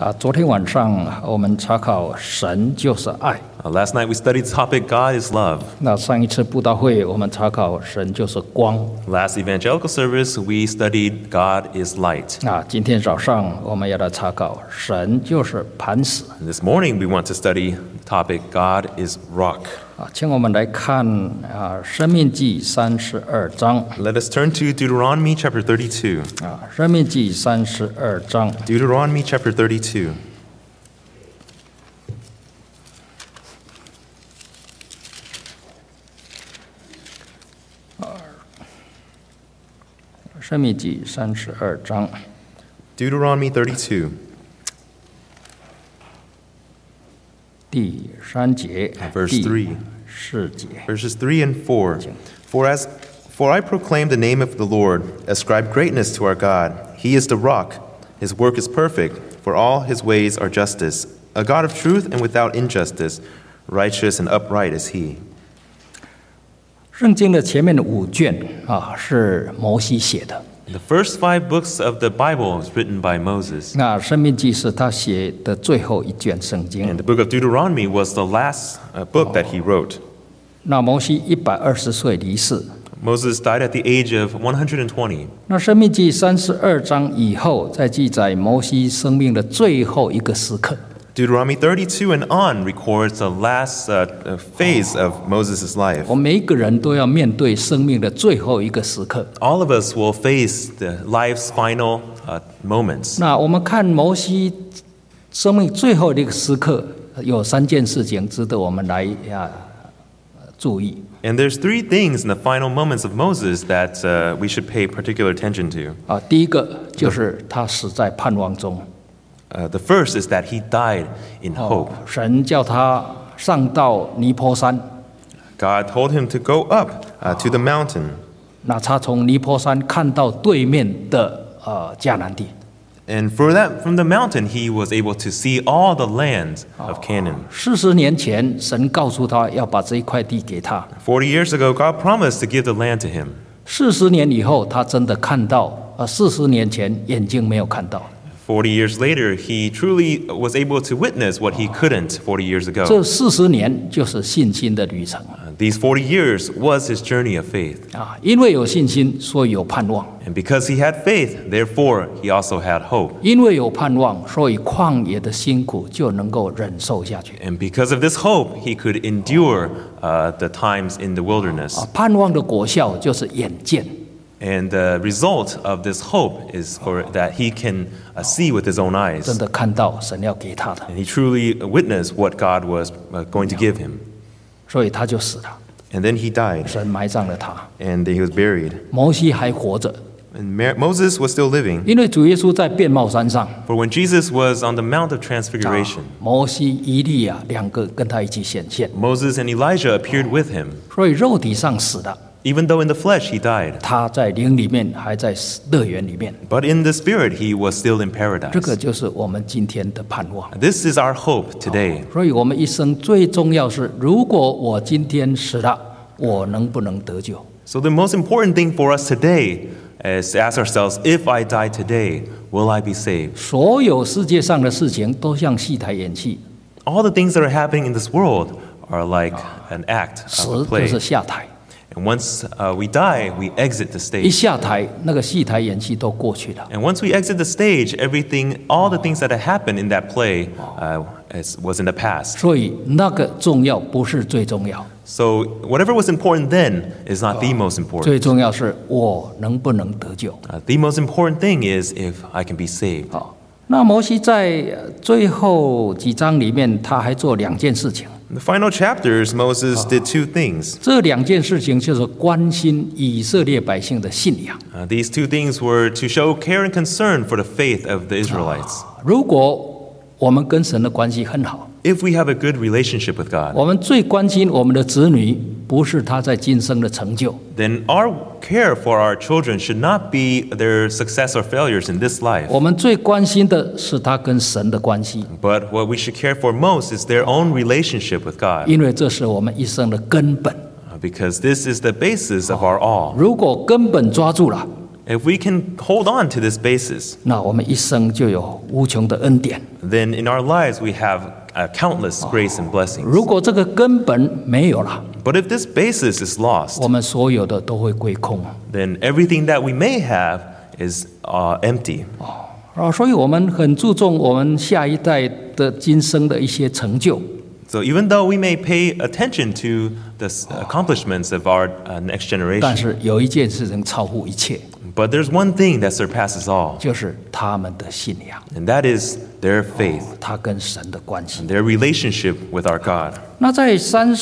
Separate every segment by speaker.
Speaker 1: 昨天晚上我们查考神就是爱。
Speaker 2: Last night we studied the topic God is love.
Speaker 1: 那上一次布道会我们查考神就是光。
Speaker 2: Last evangelical service we studied God is light.
Speaker 1: 今天早上我们要来查考神就是磐石。
Speaker 2: And this morning we want to study the topic God is rock.
Speaker 1: 请我们来看申命记32章。
Speaker 2: Let us turn to Deuteronomy chapter 32.
Speaker 1: 申命记32章。
Speaker 2: Deuteronomy chapter 32.
Speaker 1: 申命记32章。
Speaker 2: Deuteronomy 32.
Speaker 1: 第3节
Speaker 2: Verse 3.
Speaker 1: 4节
Speaker 2: Verses 3 and 4. For I proclaim the name of the Lord, ascribe greatness to our God. He is the rock. His work is perfect, for all his ways are justice. A God of truth and without injustice, righteous and upright is he.
Speaker 1: 圣经的前面的5卷是摩西写的。
Speaker 2: The first 5 books of the Bible was written by Moses.
Speaker 1: 那申命记是他写的最后一卷圣经。
Speaker 2: And the book of Deuteronomy was the last book that he wrote.
Speaker 1: 那摩西120岁离世。
Speaker 2: Moses died at the age of 120.
Speaker 1: 那申命记32章以后，再记载摩西生命的最后一个时刻。
Speaker 2: Deuteronomy 32 and on records the last phase of Moses' life.
Speaker 1: 我们每一个人都要面对生命的最后一个时刻。
Speaker 2: All of us will face the life's final moments.
Speaker 1: 那我们看摩西生命最后的一个时刻，有3件事情值得我们来注意。
Speaker 2: And there's 3 things in the final moments of Moses that we should pay particular attention to.
Speaker 1: 第一个就是他死在盼望中。
Speaker 2: The first is that he died in hope.
Speaker 1: 神叫他上到尼坡山。
Speaker 2: God told him to go up to the mountain.
Speaker 1: 那他从尼坡山看到对面的迦南地。
Speaker 2: And for that, from the mountain, he was able to see all the lands of Canaan.
Speaker 1: 40年前，神告诉他要把这一块地给他。
Speaker 2: 40 years ago, God promised to give the land to him.
Speaker 1: 40年以后，他真的看到，40年前眼睛没有看到。
Speaker 2: 40 years later, he truly was able to witness what he couldn't 40 years ago.
Speaker 1: 这40年就是信心的旅程。
Speaker 2: These 40 years was his journey of faith.
Speaker 1: 因为有信心，所以有盼望。
Speaker 2: And because he had faith, therefore, he also had hope.
Speaker 1: 因为有盼望，所以旷野的辛苦就能够忍受下去。
Speaker 2: And because of this hope, he could endure the times in the wilderness.
Speaker 1: 盼望的果效就是眼见。
Speaker 2: And the result of this hope is for that he can see with his own eyes.
Speaker 1: 真的看到神要给他的，
Speaker 2: And he truly witnessed what God was going to give him.
Speaker 1: 所以他就死了。
Speaker 2: And then he died,
Speaker 1: 神埋葬了他。
Speaker 2: and he was buried.
Speaker 1: 摩西还活着，
Speaker 2: And Moses was still living.
Speaker 1: 因为主耶稣在变貌山上，
Speaker 2: For when Jesus was on the Mount of Transfiguration,
Speaker 1: 摩西、以利亚2个跟他一起显现，
Speaker 2: Moses and Elijah appeared with him.
Speaker 1: 所以肉体上死了，
Speaker 2: Even though in the flesh he died,
Speaker 1: 他在灵里面还在乐园里面。
Speaker 2: but in the spirit he was still in
Speaker 1: 这个
Speaker 2: paradise.
Speaker 1: 就是我们今天的盼望。
Speaker 2: This is our hope today.
Speaker 1: 所以我们一生最重要是，如果我今天死了，我能不能得救？
Speaker 2: So the most important thing for us today is to ask ourselves, if I die today, will I be saved?
Speaker 1: 所有世界上的事情都像戏台演戏，
Speaker 2: All the things that are happening in this world are like an act
Speaker 1: 死
Speaker 2: of a
Speaker 1: 就
Speaker 2: play.
Speaker 1: 是下台。
Speaker 2: And once we die, we exit the
Speaker 1: 一
Speaker 2: stage.
Speaker 1: 下台，那个戏台演戏都过去了。
Speaker 2: And once we exit the stage, all the things that had happened in that play was in the past.
Speaker 1: 所以那个重要不是最重要，
Speaker 2: So whatever was important then is not the most
Speaker 1: 最
Speaker 2: important.
Speaker 1: 重要是我能不能得救。
Speaker 2: The most important thing is if I can be saved.
Speaker 1: 那摩西在最后几章里面，他还做2件事情。
Speaker 2: In the final chapters, Moses did 2 things.
Speaker 1: 这2件事情就是关心以色列百姓的信仰。
Speaker 2: These 2 things were to show care and concern for the faith of the Israelites.
Speaker 1: 如果我们跟神的关系很好，
Speaker 2: If we have a good relationship with God,
Speaker 1: 我们最关心我们的子女，不是他在今生的成就，
Speaker 2: then our care for our children should not be their success or failures in this life.
Speaker 1: 我们最关心的是他跟神的关系，
Speaker 2: But what we should care for most is their own relationship with God,
Speaker 1: 因为这是我们一生的根本。
Speaker 2: because this is the basis of our all.
Speaker 1: 如果根本抓住了，
Speaker 2: If we can hold on to this basis,
Speaker 1: 那我们一生就有无穷的恩典。
Speaker 2: then in our lives we have countless grace and blessings.
Speaker 1: 如果这个根本没有了，
Speaker 2: But if this basis is lost,
Speaker 1: 我们所有的都会归空。
Speaker 2: then everything that we may have is empty.
Speaker 1: 所以我们很注重我们下一代的今生的一些成就。
Speaker 2: So even though we may pay attention to the accomplishments of our next
Speaker 1: 但
Speaker 2: generation,
Speaker 1: 是有一件事情超乎一切，
Speaker 2: but there's one thing that surpasses all,
Speaker 1: 就是他们的信仰，
Speaker 2: and that is their faith,
Speaker 1: 他跟神的关系。
Speaker 2: their relationship with our God.
Speaker 1: 那在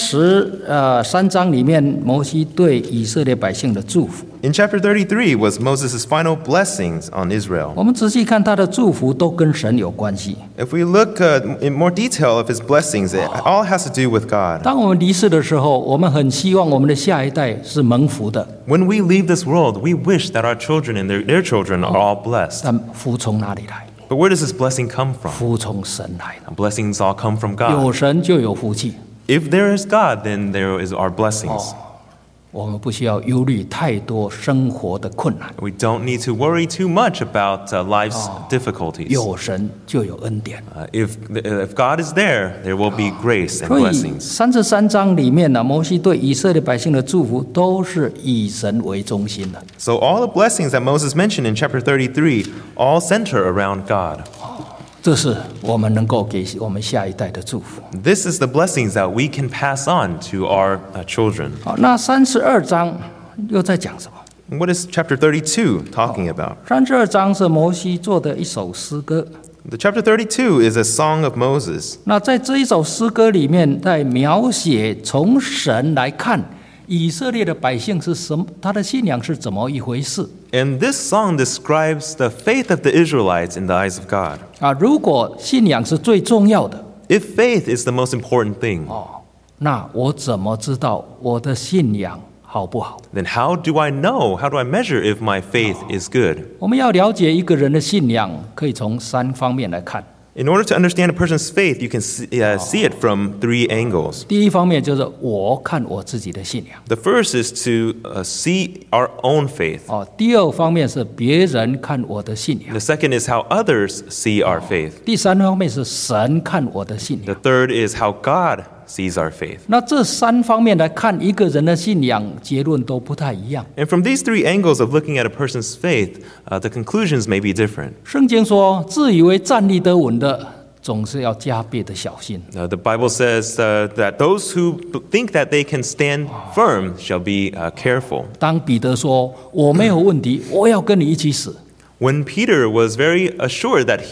Speaker 1: 33章里面，摩西对以色列百姓的祝福，
Speaker 2: In chapter 33 was Moses' final blessings on Israel.
Speaker 1: 我们仔细看他的祝福都跟神有关系。
Speaker 2: If we look in more detail of his blessings, it all has to do with God.
Speaker 1: 当我们离世的时候，我们很希望我们的下一代是蒙福的，
Speaker 2: When we leave this world, we wish that our children and their children are all blessed.
Speaker 1: 但福从哪里来？
Speaker 2: But where does this blessing come from?
Speaker 1: 福从神来的。
Speaker 2: Blessings all come from God.
Speaker 1: 有神就有福气，
Speaker 2: If there is God, then there is our blessings.
Speaker 1: 我们不需要忧虑太多生活的困难。
Speaker 2: We don't need to worry too much about life's difficulties.
Speaker 1: 有神就有恩典。
Speaker 2: If God is there, there will be grace and
Speaker 1: 所以
Speaker 2: blessings.
Speaker 1: 33章里面呢，摩西对以色列百姓的祝福都是以神为中心的。
Speaker 2: So all the blessings that Moses mentioned in chapter 33 all center around God.
Speaker 1: 这是我们能够给我们下一代的祝福。
Speaker 2: This is the blessings that we can pass on to our children.
Speaker 1: 好，那32章又在讲什么？
Speaker 2: What is chapter 32 talking about?
Speaker 1: 32章是摩西做的一首诗歌。
Speaker 2: The chapter 32 is a song of Moses.
Speaker 1: 那在这一首诗歌里面，在描写从神来看以色列的百姓是什么，他的信仰是怎么一回事
Speaker 2: And this song describes the faith of the Israelites in the eyes of God.
Speaker 1: 啊？如果信仰是最重要的
Speaker 2: If faith is the most important thing,
Speaker 1: 那我怎么知道我的信仰好不好？
Speaker 2: then how do I know? How do I measure if my faith is good?
Speaker 1: 我们要了解一个人的信仰，可以从3方面来看。
Speaker 2: In order to understand a person's faith, you can see it from 3 angles.
Speaker 1: 第一方面就是我看我自己的信仰，
Speaker 2: The first is to see our own faith.
Speaker 1: 第二方面是别人看我的信仰，
Speaker 2: The second is how others see our faith.
Speaker 1: 第三方面是神看我的信
Speaker 2: The
Speaker 1: 仰。
Speaker 2: third is how God sees our faith.
Speaker 1: 那这3方面来看一个人的信仰，结论都不太一样。
Speaker 2: And from these 3 angles of looking at a person's faith, the conclusions may be different.
Speaker 1: 圣经说，自以为站立得稳的，总是要加倍的小心。
Speaker 2: The Bible says that those who think that they can stand firm shall be careful.
Speaker 1: 当彼得说我没有问题，我要跟你一起死，
Speaker 2: When Peter was very assured that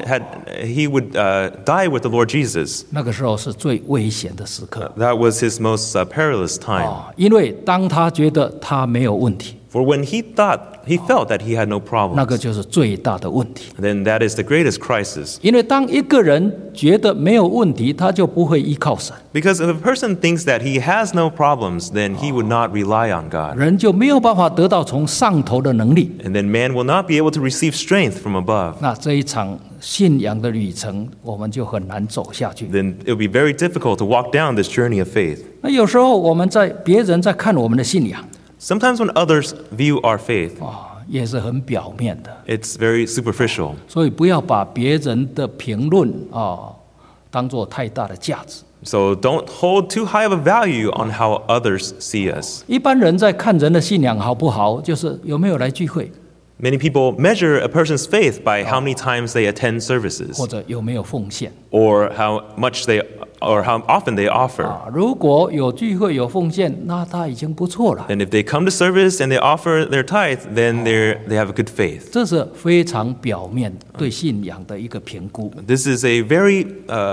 Speaker 2: he would die with the Lord Jesus,
Speaker 1: 那个时候是最危险的时刻
Speaker 2: that was his most perilous time.
Speaker 1: 因为当他觉得他没有问题，
Speaker 2: For when he felt that he had no
Speaker 1: 那个
Speaker 2: problems,
Speaker 1: 就是最大的问题。
Speaker 2: then that is the greatest crisis.
Speaker 1: 因为当一个人觉得没有问题，他就不会依靠神，
Speaker 2: Because if a person thinks that he has no problems, then he would not rely on God.
Speaker 1: 人就没有办法得到从上头的能力。
Speaker 2: And then man will not be able to receive strength from above.
Speaker 1: 那这一场信仰的旅程，我们就很难走下去。
Speaker 2: Then it will be very difficult to walk down this journey of faith.
Speaker 1: 那有时候别人在看我们的信仰，
Speaker 2: Sometimes when others view our faith,
Speaker 1: 也是很表面的，
Speaker 2: it's very superficial.
Speaker 1: 所以不要把别人的评论当做太大的价值。
Speaker 2: So don't hold too high of a value on how others see us.
Speaker 1: 一般人在看人的信仰好不好，就是有没有来聚会，
Speaker 2: Many people measure a person's faith by how many times they attend services
Speaker 1: 或者有没有奉献。
Speaker 2: or how often they offer.
Speaker 1: 如果有聚会有奉献，那他已经不错了。
Speaker 2: And if they come to service and they offer their tithe, then they have a good faith.
Speaker 1: 这是非常表面对信仰的一个评估。
Speaker 2: This is a very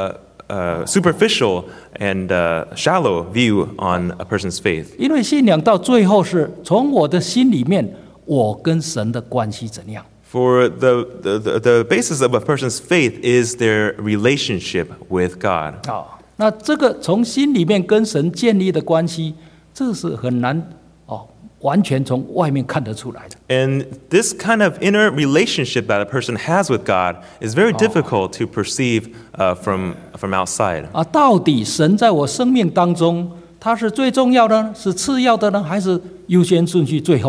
Speaker 2: superficial and shallow view on a person's faith.
Speaker 1: 因为信仰到最后是从我的心里面，我跟神的关系怎样。
Speaker 2: For the basis of a person's faith is their relationship with God.
Speaker 1: 那这个从心里面跟神建立的关系，这是很难完全从外面看得出来的。
Speaker 2: And this kind of inner relationship that a person has with God is very difficult to perceive from outside.
Speaker 1: 到底神在我生命当中，他是最重要的呢，是次要的呢，还是优先顺序最后的？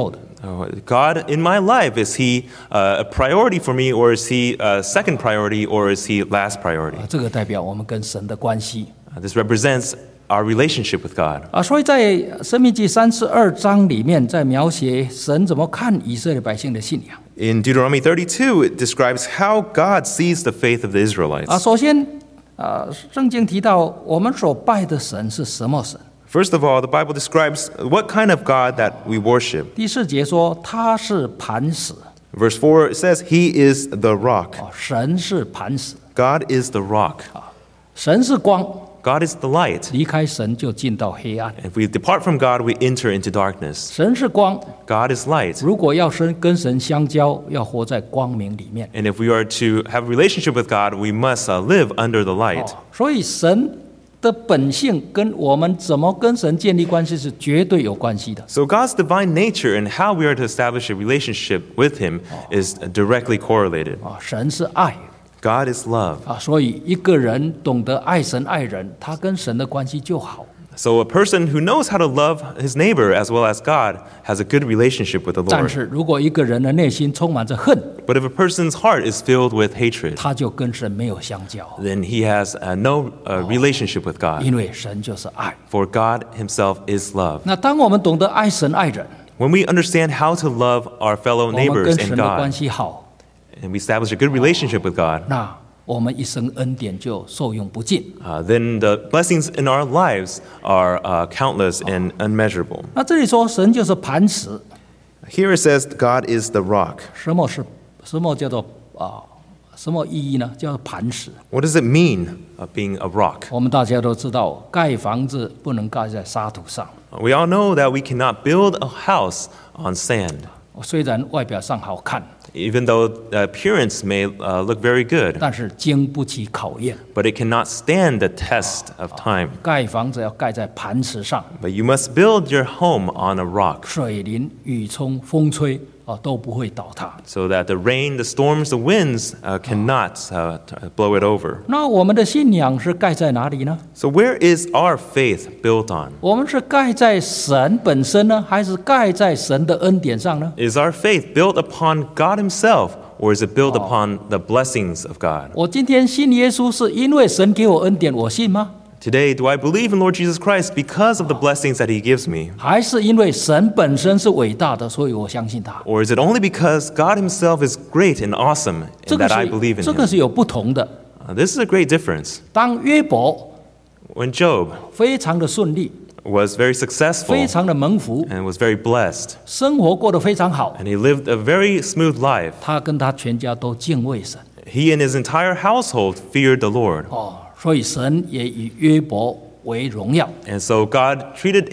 Speaker 2: God in my life, is he a priority for me, or is he a second priority, or is he last priority?
Speaker 1: 这个代表我们跟神的关系。
Speaker 2: This represents our relationship with God.
Speaker 1: 所以在申命记32章里面，在描写神怎么看以色列百姓的信仰。
Speaker 2: In Deuteronomy 32, it describes how God sees the faith of the Israelites.
Speaker 1: 首先，圣经提到我们所拜的神是什么神？
Speaker 2: First of all, the Bible describes what kind of God that we worship.
Speaker 1: 第4节说他是磐石。
Speaker 2: Verse 4 says, He is the rock.
Speaker 1: 神是磐石。
Speaker 2: God is the rock.
Speaker 1: 神是光。
Speaker 2: God is the light.
Speaker 1: 离开神就进到黑暗。
Speaker 2: If we depart from God, we enter into darkness.
Speaker 1: 神是光。
Speaker 2: God is light.
Speaker 1: 如果要跟神相交，要活在光明里面。
Speaker 2: And if we are to have a relationship with God, we must live under the light.
Speaker 1: 所以神的本性跟我们怎么跟神建立关系是绝对有关系的。
Speaker 2: So God's divine nature and how we are to establish a relationship with Him is directly correlated.
Speaker 1: 神是爱。
Speaker 2: God is love.
Speaker 1: 所以一个人懂得爱神爱人，他跟神的关系就好。
Speaker 2: So a person who knows how to love his neighbor as well as God has a good relationship with the
Speaker 1: 但
Speaker 2: Lord.
Speaker 1: 是如果一个人的内心充满着恨，
Speaker 2: But if a person's heart is filled with hatred,
Speaker 1: 他就跟神没有相交，
Speaker 2: then he has no relationship with God.
Speaker 1: 因为神就是爱。
Speaker 2: For God Himself is love.
Speaker 1: 那当我们懂得爱神爱人，
Speaker 2: When we understand how to love our fellow
Speaker 1: 我们
Speaker 2: neighbors
Speaker 1: 跟
Speaker 2: and
Speaker 1: 神的关
Speaker 2: God,
Speaker 1: 系好，
Speaker 2: and we establish a good relationship with God,
Speaker 1: 那我们一生恩典就受用不尽。
Speaker 2: then the blessings in our lives are countless and unmeasurable.
Speaker 1: 那这里说神就是磐石，
Speaker 2: Here it says God is the rock.
Speaker 1: 什么叫做什么意义呢？叫做磐石。
Speaker 2: What does it mean being a rock?
Speaker 1: 我们大家都知道，盖房子不能盖在沙土上，
Speaker 2: We all know that we cannot build a house on sand.
Speaker 1: 虽然外表上好看，
Speaker 2: Even though the appearance may look very good,
Speaker 1: 但是经不起考验。
Speaker 2: but it cannot stand the test of time.
Speaker 1: 盖房子要盖在磐石上，
Speaker 2: But you must build your home on a rock
Speaker 1: 水淋、雨冲、风吹都不会倒塌。
Speaker 2: so that the rain, the storms, the winds cannot blow it over.
Speaker 1: 那我们的信仰是盖在哪里呢？
Speaker 2: So where is our faith built on?
Speaker 1: 我们是盖在神本身呢，还是盖在神的恩典上呢？
Speaker 2: Is our faith built upon God Himself, or is it built upon the blessings of God?
Speaker 1: 我今天信耶稣是因为神给我恩典，我信吗？
Speaker 2: Today, do I believe in Lord Jesus Christ because of the blessings that He gives me?
Speaker 1: 还是因为神本身是伟大的，所以我相信他？
Speaker 2: Or is it only because God Himself is great and awesome
Speaker 1: 这
Speaker 2: and
Speaker 1: 个
Speaker 2: that I believe in
Speaker 1: 这个
Speaker 2: Him?
Speaker 1: 是有不同的。
Speaker 2: This is a great difference.
Speaker 1: 当约伯
Speaker 2: When Job
Speaker 1: 非常的顺利，
Speaker 2: was very successful
Speaker 1: 非常的蒙福，
Speaker 2: and was very blessed,
Speaker 1: 生活过得非常好，
Speaker 2: and he lived a very smooth life,
Speaker 1: 他跟他全家都敬畏神。
Speaker 2: he and his entire household feared the Lord.
Speaker 1: 所以神也以约伯为荣耀。
Speaker 2: And so God treated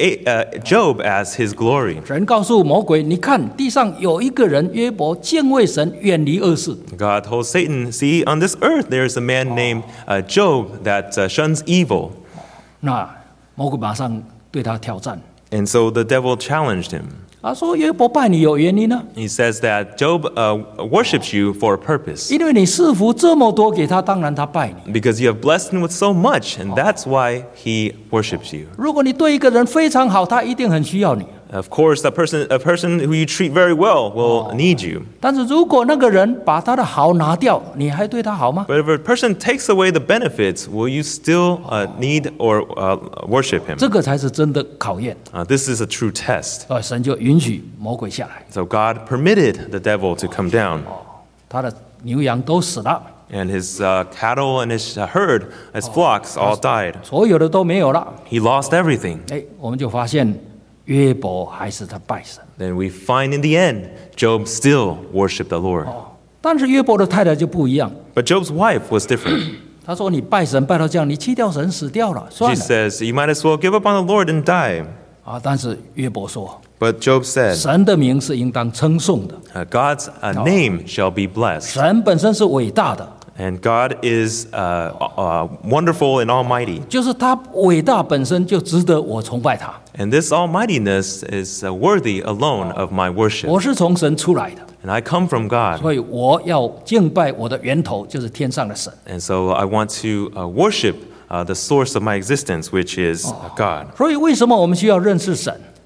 Speaker 2: Job as His glory.
Speaker 1: 神告诉魔鬼：“你看，地上有一个人约伯，敬畏神，远离恶事。
Speaker 2: God told Satan, see, on this earth there is a man named Job that shuns evil. ”
Speaker 1: 那魔鬼马上对他挑战，
Speaker 2: And so the devil challenged him.
Speaker 1: 说约伯拜你有原因呢，
Speaker 2: He says that Job worships you for a purpose
Speaker 1: 因为你赐福这么多给他，当然他拜你。
Speaker 2: because you have blessed him with so much, and that's why he worships you.
Speaker 1: 如果你对一个人非常好，他一定很需要你。
Speaker 2: Of course, a person who you treat very well will need you.
Speaker 1: 但是如果那个人把他的好拿掉，你还对他好吗？
Speaker 2: But if a person takes away the benefits, will you still need or worship him?
Speaker 1: 这个才是真的考验。
Speaker 2: This is a true test.
Speaker 1: 神就允许魔鬼下来，
Speaker 2: So God permitted the devil to come down,
Speaker 1: 他的牛羊都死了，
Speaker 2: and his cattle and his herd, his flocks all died.
Speaker 1: 所有的都没有了。
Speaker 2: He lost everything.
Speaker 1: 我们就发现约伯还是他拜神。
Speaker 2: Then we find in the end, Job still worshiped the Lord.
Speaker 1: 但是约伯的太太就不一样，
Speaker 2: But Job's wife was different.
Speaker 1: 她说：“你拜神拜到这样，你弃掉神死掉了，算
Speaker 2: She
Speaker 1: 了。
Speaker 2: says, you might as well give up on the Lord and die. ”
Speaker 1: 但是约伯说
Speaker 2: But Job：“ said,
Speaker 1: 神的名是应当称颂的，
Speaker 2: God's name shall be blessed.
Speaker 1: 神本身是伟大的，
Speaker 2: And God is wonderful and almighty.
Speaker 1: 就是他伟大本身就值得我崇拜他。
Speaker 2: And this almightiness is worthy alone of my worship.
Speaker 1: 我是从神出来的，
Speaker 2: And I come from God.
Speaker 1: 所以我要敬拜我的源头，就是天上的神。
Speaker 2: And so I want to worship the source of my existence, which is God.
Speaker 1: 所以为什么我们需要认识神？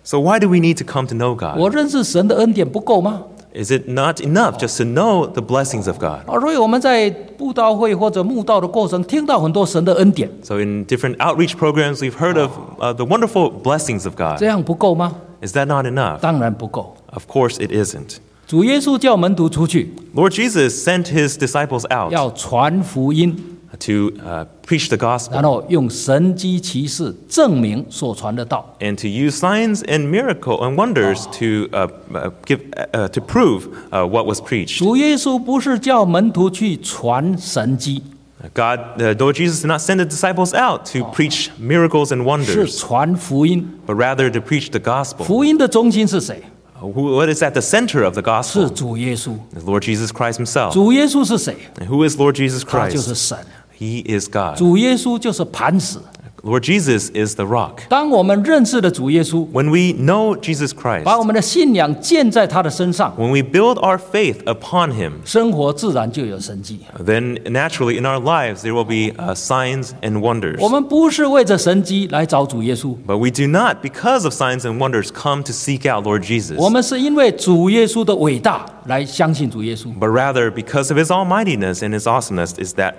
Speaker 2: So why do we need to come to know God?
Speaker 1: 我认识神的恩典不够吗？
Speaker 2: Is it not enough just to know the blessings of God?
Speaker 1: 所以我们在布道会或者慕道的过程，听到很多神的恩典，
Speaker 2: So in different outreach programs, we've heard of the wonderful blessings of God.
Speaker 1: 这样不够吗？
Speaker 2: Is that not enough?
Speaker 1: 当然不够。
Speaker 2: Of course it isn't.
Speaker 1: 主耶稣叫门徒出去，
Speaker 2: Lord Jesus sent his disciples out
Speaker 1: 要传福音，
Speaker 2: to preach the
Speaker 1: 然
Speaker 2: gospel
Speaker 1: 后用神迹奇事证明所传的道。
Speaker 2: and to use signs and miracle and wonders to prove what was preached.
Speaker 1: 主耶稣不是叫门徒去传神迹，
Speaker 2: Lord Jesus did not send the disciples out to preach miracles and
Speaker 1: 是
Speaker 2: wonders,
Speaker 1: 传福音。
Speaker 2: but rather to preach the gospel.
Speaker 1: 福音的中心是谁？
Speaker 2: What is at the center of the
Speaker 1: 是
Speaker 2: gospel?
Speaker 1: 主耶稣。
Speaker 2: Is Lord Jesus Christ himself.
Speaker 1: 主耶稣是谁？
Speaker 2: And who is Lord Jesus
Speaker 1: 他就是
Speaker 2: Christ?
Speaker 1: 神。
Speaker 2: He is God.
Speaker 1: 主耶稣就是磐石。
Speaker 2: Lord Jesus is the rock.
Speaker 1: 当我们认识了主耶稣，
Speaker 2: When we know Jesus Christ,
Speaker 1: 把我们的信仰建在他的身上，
Speaker 2: when we build our faith upon him,
Speaker 1: 生活自然就有神迹。
Speaker 2: then naturally in our lives there will be signs and wonders.
Speaker 1: 我们不是为着神迹来找主耶稣，
Speaker 2: But we do not, because of signs and wonders, come to seek out Lord Jesus.
Speaker 1: 我们是因为主耶稣的伟大来相信主耶稣。
Speaker 2: But rather, because of his almightiness and his awesomeness, is that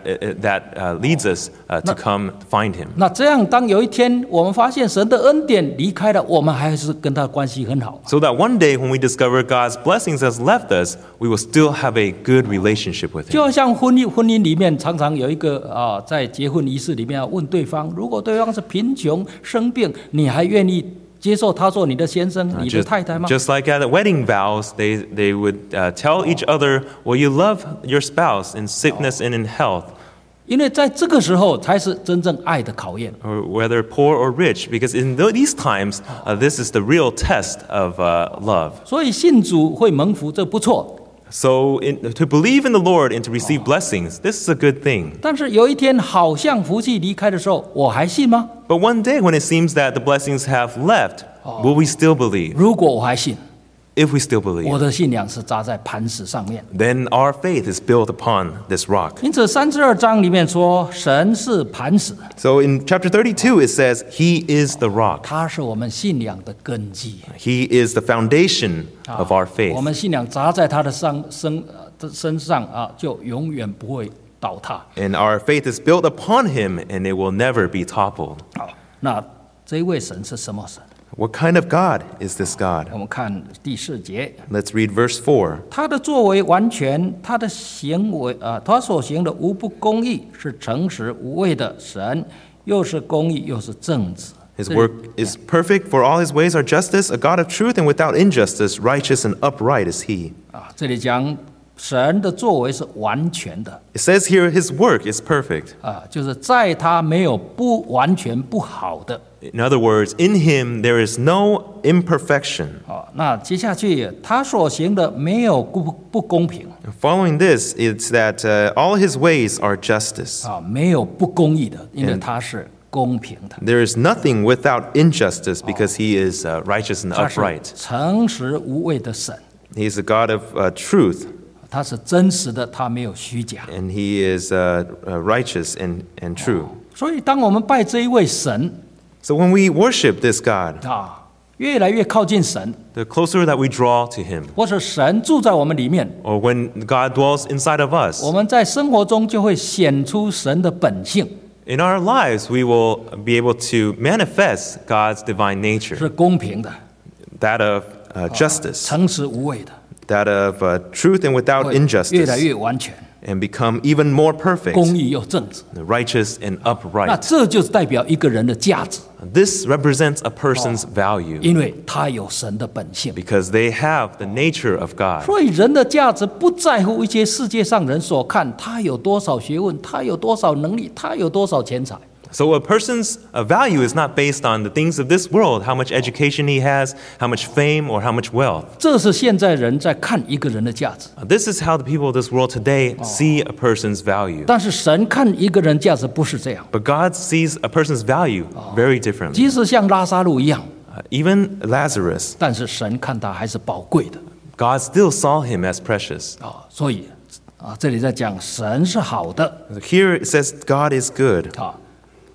Speaker 2: leads us to come find him.
Speaker 1: 那这样，当有一天我们发现神的恩典离开了，我们还是跟他关系很好。
Speaker 2: So that one day when we discover God's blessings has left us, we will still have a good relationship with
Speaker 1: 就
Speaker 2: him.
Speaker 1: 好像婚姻里面常常有一个在结婚仪式里面要问对方，如果对方是贫穷生病，你还愿意接受他做你的先生、你的太太吗？
Speaker 2: Just like at the wedding vows, they would tell each other, will you love your spouse in sickness and in health,
Speaker 1: 因为在这个时候才是真正爱的考验。
Speaker 2: or whether poor or rich? Because in these times, this is the real test of love.
Speaker 1: 所以信主会蒙福，这不错。
Speaker 2: So to believe in the Lord and to receive blessings, this is a good thing.
Speaker 1: 但是有一天好像福气离开的时候，我还信吗？
Speaker 2: But one day when it seems that the blessings have left, will we still believe?
Speaker 1: 如果我还信，
Speaker 2: If we still
Speaker 1: 我
Speaker 2: believe,
Speaker 1: 的信仰是扎在磐石上面。
Speaker 2: then our faith is built upon this rock.
Speaker 1: 因此32章里面说，神是磐石，
Speaker 2: So in chapter 32, it says, He is the rock.
Speaker 1: 他是我们信仰的根基。
Speaker 2: He is the foundation of our
Speaker 1: 我
Speaker 2: faith.
Speaker 1: 们信仰扎在他的身上就永远不会倒塌。
Speaker 2: And our faith is built upon Him, and it will never be toppled.
Speaker 1: 好，那这一位神是什么神？
Speaker 2: What kind of God is this God?
Speaker 1: 我们看第4节，
Speaker 2: Let's read verse 4.
Speaker 1: 他的作为完全，他的行为他所行的无不公义，是诚实无畏的神，又是公义，又是正直。
Speaker 2: His work is perfect, for all His ways are justice, a God of truth, and without injustice, righteous and upright is He.
Speaker 1: 这里讲神的作为是完全的
Speaker 2: It says here His work is perfect.
Speaker 1: 就是在他没有不完全不好的。
Speaker 2: In other words, in Him there is no imperfection.
Speaker 1: 那接下去他所行的没有不公平
Speaker 2: Following this, it's that all His ways are justice.
Speaker 1: 没有不公义的，因为他是公平的，
Speaker 2: There is nothing without injustice because He is righteous and
Speaker 1: 他是
Speaker 2: upright.
Speaker 1: 诚实无畏的神，
Speaker 2: He is a God of truth,
Speaker 1: 他是真实的，他没有虚假。
Speaker 2: and He is righteous and true.
Speaker 1: 所以当我们拜这一位神
Speaker 2: So when we worship this God,
Speaker 1: 越来越靠近神，
Speaker 2: the closer that we draw to Him,
Speaker 1: 或者神住在我们里面，
Speaker 2: or when God dwells inside of us,
Speaker 1: 我们在生活中就会显出神的本性，
Speaker 2: in our lives we will be able to manifest God's divine nature,
Speaker 1: 是公平的，
Speaker 2: that of justice,
Speaker 1: 诚实无畏的，
Speaker 2: that of truth and without
Speaker 1: 会越来
Speaker 2: injustice,
Speaker 1: 越完全，
Speaker 2: and become even more perfect,
Speaker 1: 公义又正直。
Speaker 2: righteous and
Speaker 1: 那
Speaker 2: upright.
Speaker 1: 这就是代表一个人的价值，
Speaker 2: This represents a person's value
Speaker 1: 因为他有神的本性。
Speaker 2: because they have the nature of God.
Speaker 1: 所以人的价值不在乎一些世界上人所看他有多少学问，他有多少能力，他有多少钱财。
Speaker 2: So a person's value is not based on the things of this world, how much education he has, how much fame, or how much wealth.
Speaker 1: 这是现在人在看一个人的价值，
Speaker 2: This is how the people of this world today see a person's value.
Speaker 1: 但是神看一个人价值不是这样。
Speaker 2: But God sees a person's value very differently.
Speaker 1: 即使像拉撒路一样，
Speaker 2: Even Lazarus,
Speaker 1: 但是神看他还是宝贵的
Speaker 2: God still saw him as precious.
Speaker 1: 所以这里在讲神是好的
Speaker 2: Here it says God is good.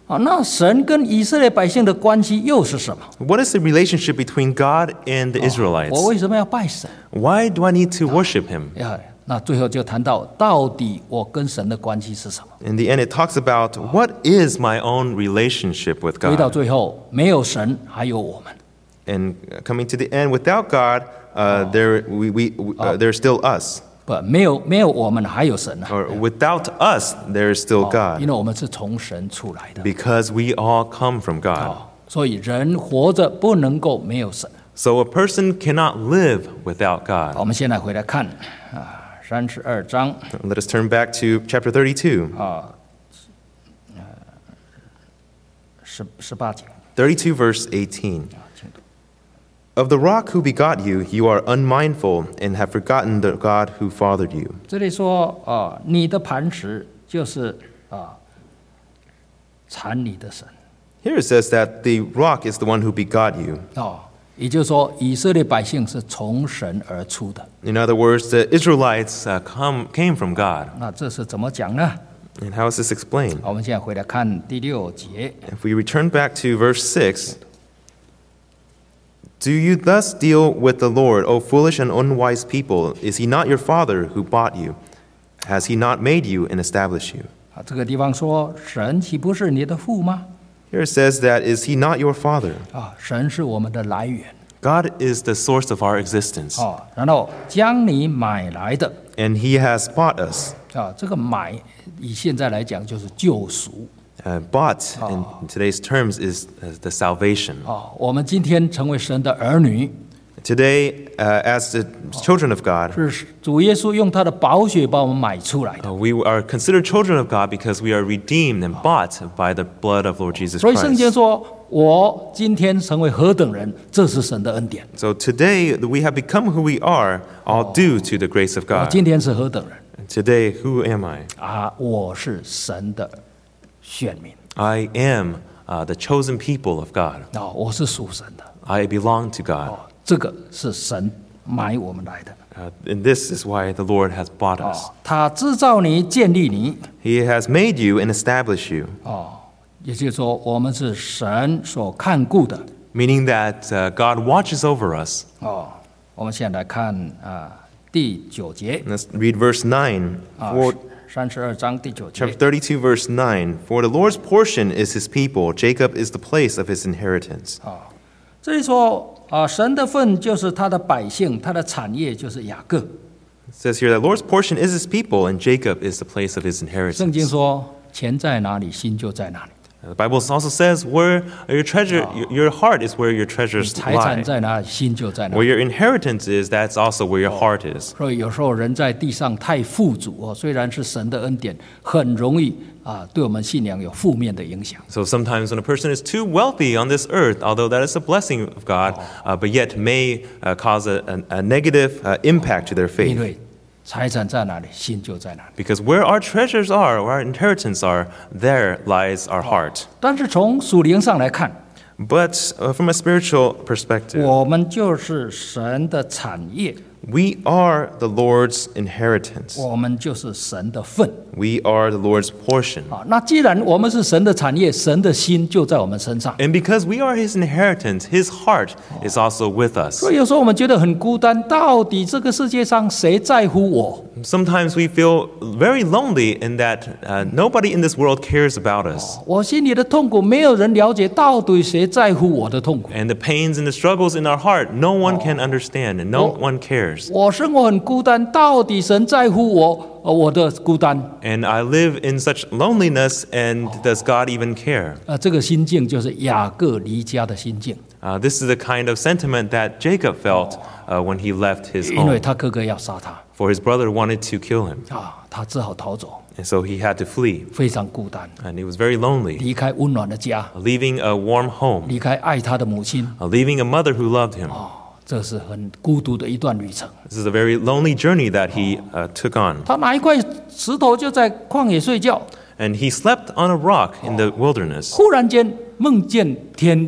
Speaker 1: 那神跟以色列百姓的关系又是什么？
Speaker 2: What is the relationship between God and the
Speaker 1: 我
Speaker 2: Israelites?
Speaker 1: 为什么要拜神？
Speaker 2: Why do I need to worship him?
Speaker 1: 那最后就谈到底我跟神的关系是什么？
Speaker 2: In the end, it talks about what is my own relationship with
Speaker 1: 归到
Speaker 2: God.
Speaker 1: 最后，没有神，还有我们。
Speaker 2: And coming to the end, without God, there's still us.
Speaker 1: 不，没有我们，还有神啊！
Speaker 2: Or without us, there is still
Speaker 1: 因
Speaker 2: God.
Speaker 1: 为我们是从神出来的，
Speaker 2: Because we all come from God.
Speaker 1: 所以人活着不能够没有神。
Speaker 2: So a person cannot live without
Speaker 1: 好，
Speaker 2: God.
Speaker 1: 我们先来回来看32章
Speaker 2: Let us turn back to chapter 32.
Speaker 1: 18节。
Speaker 2: 32 verse 18. Of the rock who begot you, you are unmindful and have forgotten the God who fathered you.
Speaker 1: 这里说你的磐石就是产你的神
Speaker 2: Here it says that the rock is the one who begot you.
Speaker 1: 也就是说以色列百姓是从神而出的。
Speaker 2: In other words, the Israelites came from God.
Speaker 1: 那这是怎么讲呢？
Speaker 2: And how is this explained?
Speaker 1: 好，我们现在回来看第6节。
Speaker 2: If we return back to verse 6, do you thus deal with the Lord, O foolish and unwise people? Is he not your father who bought you? Has he not made you and established you?
Speaker 1: 这个地方说神岂不是你的父吗？
Speaker 2: Here it says that, is he not your father?
Speaker 1: 神是我们的来源
Speaker 2: God is the source of our existence.
Speaker 1: 然后将你买来的
Speaker 2: And he has bought us.
Speaker 1: 这个买以现在来讲就是救赎
Speaker 2: Bought, in today's terms, is the salvation.
Speaker 1: 我们今天成为神的儿女，
Speaker 2: Today, as the children of God,
Speaker 1: 是主耶稣用他的宝血把我们买出来的。
Speaker 2: we are considered children of God because we are redeemed and bought by the blood of Lord Jesus
Speaker 1: 所以圣经
Speaker 2: Christ.
Speaker 1: 说，我今天成为何等人，这是神的恩典。
Speaker 2: So today, we have become who we are, all due to the grace of
Speaker 1: 我
Speaker 2: God.
Speaker 1: 今天是何等人
Speaker 2: Today, who am I?
Speaker 1: 我是神的选民
Speaker 2: I am the chosen people of God.
Speaker 1: 我是属神的
Speaker 2: I belong to God.
Speaker 1: 这个是神买我们来的
Speaker 2: And this is why the Lord has bought us.
Speaker 1: 他制造你，建立你
Speaker 2: He has made you and established you,
Speaker 1: 也就是说，我们是神所看顾的
Speaker 2: meaning that God watches over us.
Speaker 1: 我们现在来看第9节
Speaker 2: Let's read verse 9. For
Speaker 1: 32章第9节
Speaker 2: chapter 32, verse 9. For the Lord's portion is his people, Jacob is the place of his inheritance.
Speaker 1: 这里说神的份就是他的百姓，他的产业就是雅各。
Speaker 2: It says here that Lord's portion is his people, and Jacob is the place of his
Speaker 1: 圣经
Speaker 2: inheritance.
Speaker 1: 说，钱在哪里，心就在哪里；
Speaker 2: The Bible also says, where your treasure, your heart is where your treasures
Speaker 1: 财产
Speaker 2: lie.
Speaker 1: 在哪里，心就在哪
Speaker 2: Where
Speaker 1: 里。
Speaker 2: your inheritance is, that's also where your heart is.
Speaker 1: 所以有时候人在地上太富足虽然是神的恩典，很容易对我们信仰有负面的影响。
Speaker 2: So sometimes when a person is too wealthy on this earth, although that is a blessing of God, but yet may cause a negative impact to their
Speaker 1: 因
Speaker 2: faith.
Speaker 1: 为财产在哪里，心就在哪里。
Speaker 2: Because where our treasures are, where our inheritance are, there lies our heart.
Speaker 1: 但是从属灵上来看，
Speaker 2: But from a spiritual perspective,
Speaker 1: 我们就是神的产业，
Speaker 2: we are the Lord's inheritance.
Speaker 1: 我们就是神的份。
Speaker 2: We are the Lord's portion.
Speaker 1: 那既然我们是神的产业，神的心就在我们身上。
Speaker 2: And because we are his inheritance, his heart is also with us.
Speaker 1: 所以有时候我们觉得很孤单，到底这个世界上谁在乎我？
Speaker 2: Sometimes we feel very lonely in that nobody in this world cares about us.
Speaker 1: 我心里的痛苦，没有人了解，到底谁在乎我的痛苦？
Speaker 2: And the pains and the struggles in our heart, no one can understand and no one cares.
Speaker 1: 我生活很孤单，到底神在乎我的孤单？
Speaker 2: And I live in such loneliness, and does God even care?
Speaker 1: 这个心境就是雅各离家的心境，
Speaker 2: This is the kind of sentiment that Jacob felt when he left his
Speaker 1: 因为
Speaker 2: home.
Speaker 1: 他哥哥要杀他
Speaker 2: For his brother wanted to kill him,
Speaker 1: 他只好逃走，
Speaker 2: and so he had to flee.
Speaker 1: 非常孤单，
Speaker 2: And he was very lonely,
Speaker 1: 离开温暖的家，
Speaker 2: leaving a warm home,
Speaker 1: 离开爱他的母亲，
Speaker 2: leaving a mother who loved him.
Speaker 1: 这是很孤独的一段旅程。
Speaker 2: This is a very lonely journey that he took on.
Speaker 1: 他拿一块石头就在旷野睡觉，
Speaker 2: And he slept on a rock in the wilderness.
Speaker 1: 忽然间梦见天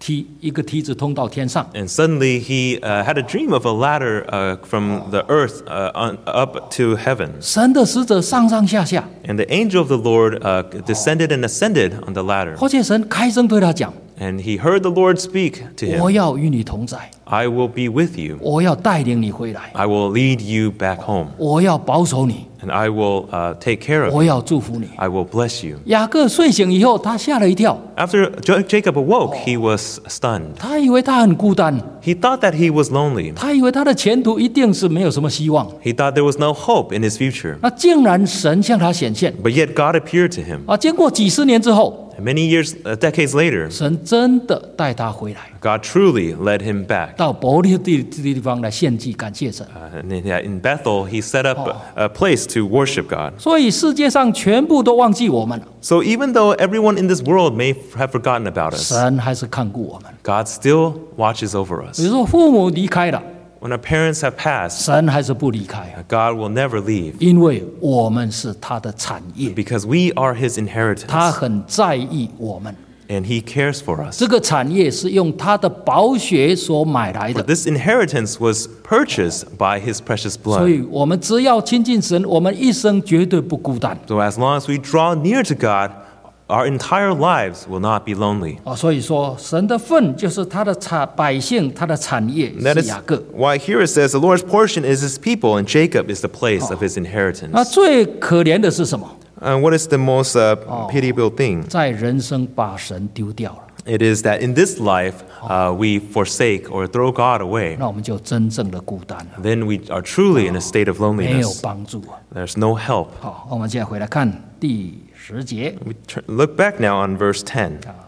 Speaker 1: 一个梯子通到天上。
Speaker 2: And suddenly he had a dream of a ladder from the earth up to heaven.
Speaker 1: 神的使者上上下下，
Speaker 2: And the angel of the Lord descended and ascended on the ladder.
Speaker 1: 而且神开声对他讲
Speaker 2: And he heard the Lord speak to：“
Speaker 1: 我
Speaker 2: him.
Speaker 1: 要与你同在，
Speaker 2: I will be with you.
Speaker 1: 我要带领你回来，
Speaker 2: I will lead you back home.
Speaker 1: 我要保守你，
Speaker 2: And I will take care of
Speaker 1: 我
Speaker 2: you.
Speaker 1: 要祝福你。”
Speaker 2: I will bless you.
Speaker 1: 雅各睡醒以后，他吓了一跳，
Speaker 2: After Jacob awoke, he was stunned.
Speaker 1: 他以为他很孤单，
Speaker 2: He thought that he was lonely.
Speaker 1: 他以为他的前途一定是没有什么希望。
Speaker 2: He thought there was no hope in his future.
Speaker 1: 那竟然神向他显现
Speaker 2: But yet God appeared to him.
Speaker 1: 啊！经过几十年之后，
Speaker 2: And many years, decades later,
Speaker 1: 神真的带他回来，
Speaker 2: God truly led him back.
Speaker 1: 到伯利地方来献祭感谢神。
Speaker 2: And in Bethel, he set up a place to worship God.
Speaker 1: 所以世界上全部都忘记我们了，
Speaker 2: So even though everyone in this world may have forgotten about us,
Speaker 1: 神还是看顾我们。
Speaker 2: God still watches over
Speaker 1: 比
Speaker 2: us.
Speaker 1: 如说父母离开了，
Speaker 2: When our parents have passed,
Speaker 1: 神还是不离开，
Speaker 2: God will never leave
Speaker 1: 因为我们是他的产业，
Speaker 2: because we are his
Speaker 1: 他
Speaker 2: inheritance
Speaker 1: 很在意我们。
Speaker 2: and he cares for us.
Speaker 1: 这个产业是用他的宝血所买来
Speaker 2: But
Speaker 1: 的，
Speaker 2: this inheritance was purchased by his precious
Speaker 1: 所
Speaker 2: blood.
Speaker 1: 以我们只要亲近神，我们一生绝对不孤单
Speaker 2: So as long as we draw near to God, our entire lives will not be lonely.
Speaker 1: 啊！所以说，神的份就是他的百姓，他的产业
Speaker 2: That
Speaker 1: 是
Speaker 2: is
Speaker 1: 雅各。
Speaker 2: why here it says the Lord's portion is his people and Jacob is the place of his
Speaker 1: 那
Speaker 2: inheritance.
Speaker 1: 最可怜的是什么？
Speaker 2: And what is the most pitiable thing?
Speaker 1: 在人生把神丢掉了，
Speaker 2: It is that in this life we forsake or throw God away.
Speaker 1: 那我们就真正的孤单了，
Speaker 2: Then we are truly in a state of
Speaker 1: 没有
Speaker 2: loneliness.
Speaker 1: 帮助啊！
Speaker 2: There's no help.
Speaker 1: 好，我们现在回来看第10节。
Speaker 2: Look back now on verse 10.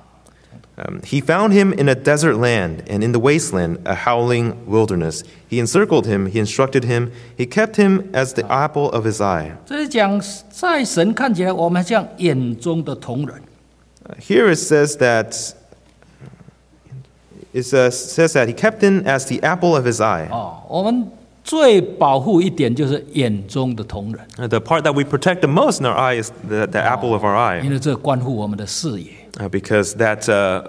Speaker 2: He found him in a desert land and in the wasteland, a howling wilderness. He encircled him, he instructed him, he kept him as the apple of his eye.
Speaker 1: 这里讲，在神看起来，我们像眼中的瞳人。
Speaker 2: Here it says that he kept him as the apple of his eye.
Speaker 1: 哦，我们最保护一点就是眼中的瞳人，
Speaker 2: The part that we protect the most in our eye is the apple of our
Speaker 1: 因
Speaker 2: eye,
Speaker 1: 为这关乎我们的视野。
Speaker 2: because that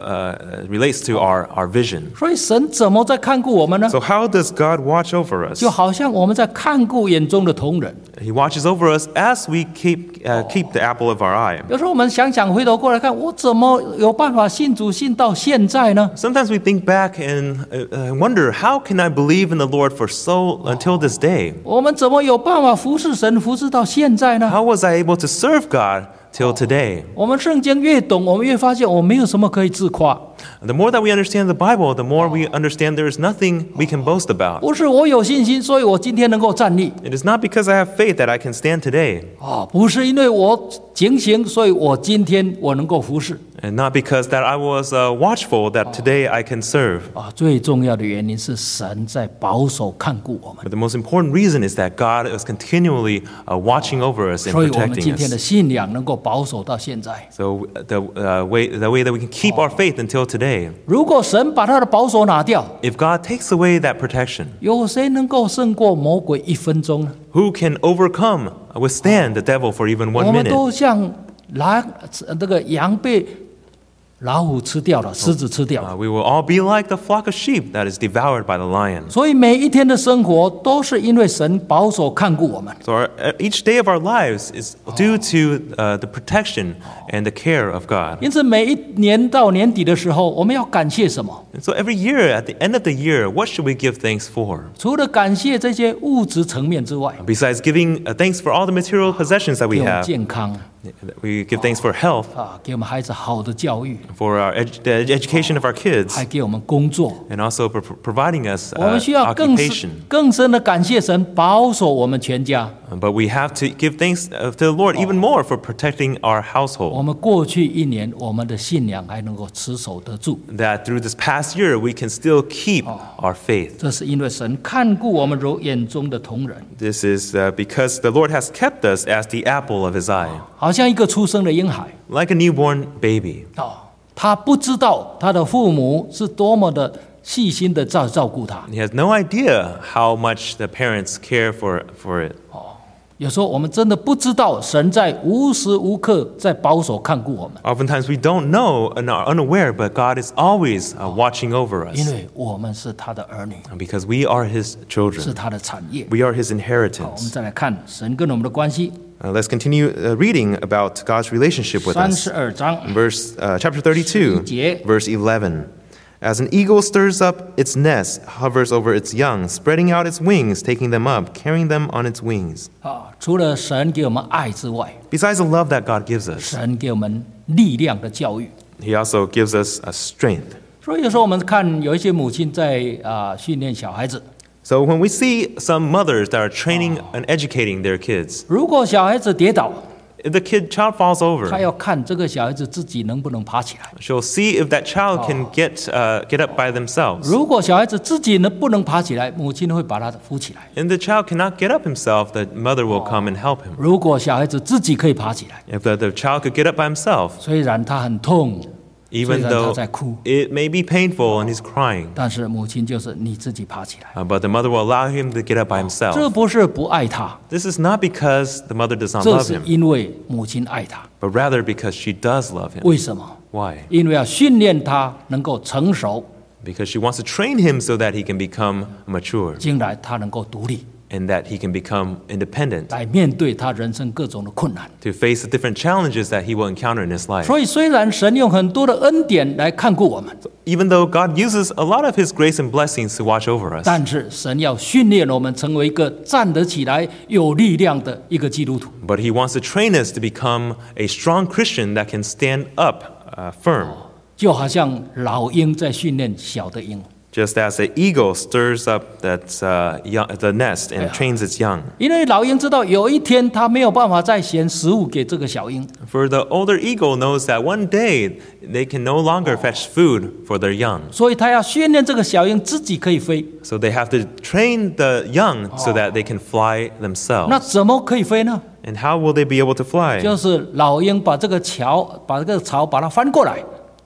Speaker 2: relates to our vision.
Speaker 1: 所以神怎么在看顾我们呢？
Speaker 2: So how does God watch over us?
Speaker 1: 就好像我们在看顾眼中的瞳人。
Speaker 2: He watches over us as we keep the apple of our eye.
Speaker 1: 有时候我们想想，回头过来看，我怎么有办法信主信到现在呢？
Speaker 2: Sometimes we think back and wonder, how can I believe in the Lord until this day?
Speaker 1: 我们怎么有办法服侍神，服侍到现在呢？
Speaker 2: How was I able to serve God till today?
Speaker 1: 我们圣经越懂，我们越发现我没有什么可以自夸。
Speaker 2: The more that we understand the Bible, the more we understand there is nothing we can boast about.
Speaker 1: 不是我有信心，所以我今天能够站立。
Speaker 2: It is not because I have faith that I can stand today,
Speaker 1: 不是因为我警醒，所以我今天我能够服侍。
Speaker 2: and not because that I was watchful that today I can serve.
Speaker 1: 最重要的原因是神在保守看顾我们，
Speaker 2: But the most important reason is that God is continually watching over us and
Speaker 1: 所以我们
Speaker 2: protecting
Speaker 1: 今天的
Speaker 2: us.
Speaker 1: 信仰能够保守到现在。
Speaker 2: So the way that we can keep our faith until today.
Speaker 1: 如果神把他的保守拿掉，
Speaker 2: If God takes away that protection,
Speaker 1: 有谁能够胜过魔鬼1分钟呢？
Speaker 2: who can withstand the devil for even
Speaker 1: 我
Speaker 2: 1
Speaker 1: 们
Speaker 2: minute?
Speaker 1: 都像这个羊被老虎吃掉了，狮子吃掉了。
Speaker 2: We will all be like the flock of sheep that is devoured by the lion.
Speaker 1: 所以每一天的生活都是因为神保守看顾我们。
Speaker 2: So each day of our lives is due to the protection and the care of God.
Speaker 1: 因此，每一年到年底的时候，我们要感谢什么？
Speaker 2: And so every year, at the end of the year, what should we give thanks for?
Speaker 1: 除了感谢这些物质层面之外，
Speaker 2: Besides giving thanks for all the material possessions that
Speaker 1: 给
Speaker 2: we
Speaker 1: 我们
Speaker 2: have,
Speaker 1: 健康
Speaker 2: we give thanks for health,
Speaker 1: 给我们孩子好的教育，
Speaker 2: for the education of our kids,
Speaker 1: 还给我们工作。
Speaker 2: and also for providing us
Speaker 1: 我们需要
Speaker 2: occupation.
Speaker 1: 更深的感谢神，保守我们全家。
Speaker 2: But we have to give thanks to the Lord even more for protecting our
Speaker 1: 我
Speaker 2: household.
Speaker 1: 们过去一年，我们的信仰还能够持守得住，
Speaker 2: That through this past year, we can still keep our faith.
Speaker 1: 这是因为神看顾我们如眼中的瞳人，
Speaker 2: This is because the Lord has kept us as the apple of his eye,
Speaker 1: 好像一个出生的婴孩
Speaker 2: like a newborn baby.
Speaker 1: 他不知道他的父母是多么的细心的照顾他。
Speaker 2: He has no idea how much the parents care for it.
Speaker 1: 有时候我们真的不知道神在无时无刻在保守看顾我们，
Speaker 2: Oftentimes we don't know and are unaware, but God is always watching over
Speaker 1: 因
Speaker 2: us
Speaker 1: 为我们是他的儿女，
Speaker 2: because we are His
Speaker 1: 是
Speaker 2: children.
Speaker 1: 他的产业。
Speaker 2: We are His
Speaker 1: 好，我们
Speaker 2: inheritance.
Speaker 1: 再来看神跟我们的关系。
Speaker 2: Let's continue reading about God's relationship with us.
Speaker 1: 32章
Speaker 2: Chapter 32,
Speaker 1: 节
Speaker 2: verse 11. As an eagle stirs up its nest, hovers over its young, spreading out its wings, taking them up, carrying them on its wings.
Speaker 1: 除了神给我们爱之外，
Speaker 2: Besides the love that God gives us,
Speaker 1: 神给我们力量的教育。
Speaker 2: He also gives us a strength.
Speaker 1: 所以有时候我们看有一些母亲在训练小孩子，
Speaker 2: So when we see some mothers that are training and educating their kids,
Speaker 1: 如果小孩子跌倒，
Speaker 2: if the child falls
Speaker 1: 他
Speaker 2: over,
Speaker 1: 要看这个小孩子自己能不能爬起来。
Speaker 2: she'll see if that child can get up by themselves.
Speaker 1: 如果小孩子自己不能爬起来，母亲会把他扶起来；
Speaker 2: And the child cannot get up himself, the mother will come and help him.
Speaker 1: 如果小孩子自己可以爬起来，
Speaker 2: If the child could get up by himself,
Speaker 1: 虽然他很痛，
Speaker 2: even
Speaker 1: 虽然他
Speaker 2: though
Speaker 1: 在哭，
Speaker 2: it may be painful and he's crying,
Speaker 1: 但是母亲就是你自己爬起来。
Speaker 2: but the mother will allow him to get up by
Speaker 1: 这
Speaker 2: himself.
Speaker 1: 不是不爱他，
Speaker 2: This is not because the mother does not
Speaker 1: 这
Speaker 2: love
Speaker 1: 是
Speaker 2: him,
Speaker 1: 因为母亲爱他。
Speaker 2: but rather because she does love him.
Speaker 1: 为什么？
Speaker 2: Why?
Speaker 1: 因为要训练他能够成熟，
Speaker 2: Because she wants to train him so that he can become mature
Speaker 1: 将来他能够独立，
Speaker 2: and that he can become independent
Speaker 1: 来面对他人生各种的困难。
Speaker 2: to face the different challenges that he will encounter in his life.
Speaker 1: 所以，虽然神用很多的恩典来看顾我们，
Speaker 2: Even though God uses a lot of his grace and blessings to watch over us,
Speaker 1: 但是神要训练我们成为一个站得起来、有力量的一个基督徒。
Speaker 2: but he wants to train us to become a strong Christian that can stand up firm.
Speaker 1: 就好像老鹰在训练小的鹰，
Speaker 2: Just as the eagle stirs up the nest and trains its young.
Speaker 1: 因为老鹰知道有一天它没有办法再衔食物给这个小鹰，
Speaker 2: For the older eagle knows that one day they can no longer fetch food for their young.
Speaker 1: 所以它要训练这个小鹰自己可以飞。
Speaker 2: So they have to train the young so that they can fly
Speaker 1: 那
Speaker 2: themselves.
Speaker 1: 怎么可以飞呢？
Speaker 2: And how will they be able to fly?
Speaker 1: 就是老鹰把这个巢把它翻过来，